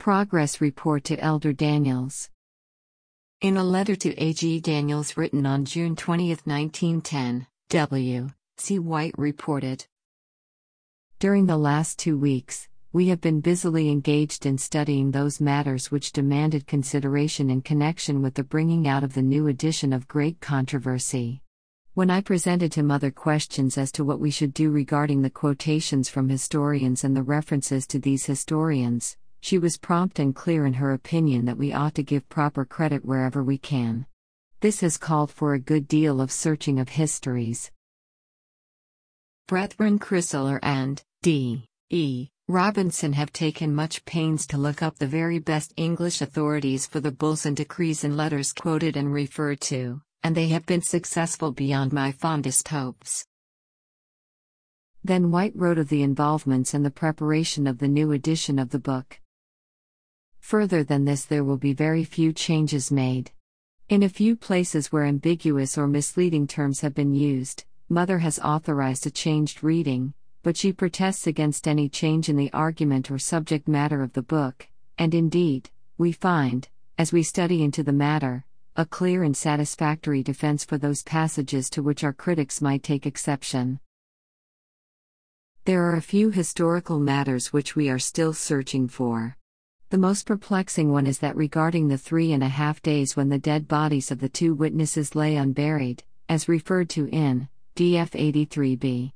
Progress Report to Elder Daniels. In a letter to A.G. Daniels written on June 20, 1910, W. C. White reported, "During the last 2 weeks, we have been busily engaged in studying those matters which demanded consideration in connection with the bringing out of the new edition of Great Controversy. When I presented to Mother questions as to what we should do regarding the quotations from historians and the references to these historians, she was prompt and clear in her opinion that we ought to give proper credit wherever we can. This has called for a good deal of searching of histories. Brethren Chrysler and D. E. Robinson have taken much pains to look up the very best English authorities for the bulls and decrees and letters quoted and referred to, and they have been successful beyond my fondest hopes." Then White wrote of the involvements and the preparation of the new edition of the book. Further than this, there will be very few changes made. In a few places where ambiguous or misleading terms have been used, Mother has authorized a changed reading, but she protests against any change in the argument or subject matter of the book, and indeed, we find, as we study into the matter, a clear and satisfactory defense for those passages to which our critics might take exception. There are a few historical matters which we are still searching for. The most perplexing one is that regarding the 3.5 days when the dead bodies of the 2 witnesses lay unburied, as referred to in D.F. 83b.